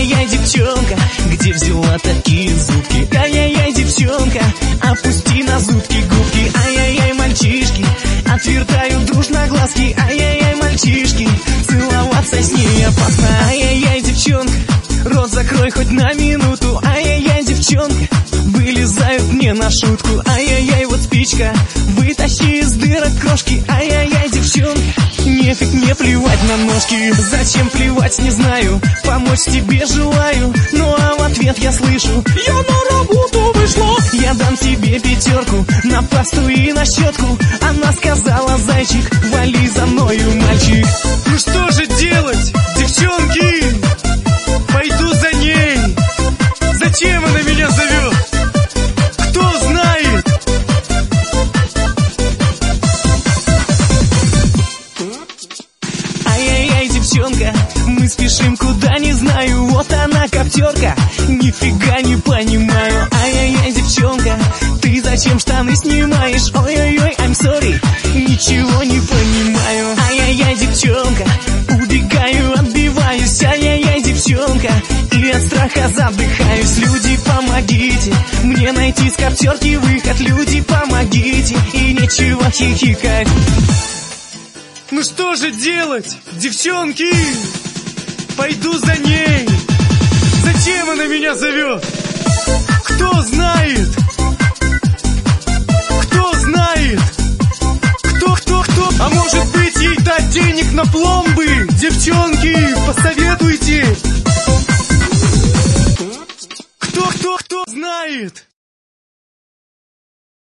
Ай-яй-яй, девчонка, где взяла такие зубки? Ай-яй-яй, девчонка, опусти на зубки губки. Ай-яй-яй, мальчишки, отвертают дружно глазки. Ай-яй-яй, мальчишки, целоваться с ней опасно. Ай-яй-яй, девчонка, рот закрой хоть на минуту. Ай-яй-яй, девчонка, вылезают мне на шутку. Ай-яй-яй, вот спичка, вытащи из дырок крошки. Ай-яй-яй, девчонка, нефиг мне плевать на ножки. Зачем плевать, не знаю, помочь тебе желаю. Ну а в ответ я слышу: я на работу вышла. Я дам тебе 5 на пасту и на щетку. Она сказала: зайчик, вали за мною, мальчик. Ну что же делать, девчонки? Пойду за ней. Зачем она меня зовет? Кто знает? Ай-яй-яй, девчонка, мы спешим куда не знаю. Вот она, коптерка, нифига не понимаю. Ай-яй-яй, девчонка, ты зачем штаны снимаешь? Ой-ой-ой, I'm sorry, ничего не понимаю. Ай-яй-яй, девчонка, убегаю, отбиваюсь. Ай-яй-яй, девчонка, и от страха задыхаюсь. Люди, помогите мне найти с коптерки выход. Люди, помогите, и нечего хихикать. Ну что же делать, девчонки? Пойду за ней. Зачем она меня зовет? Кто знает?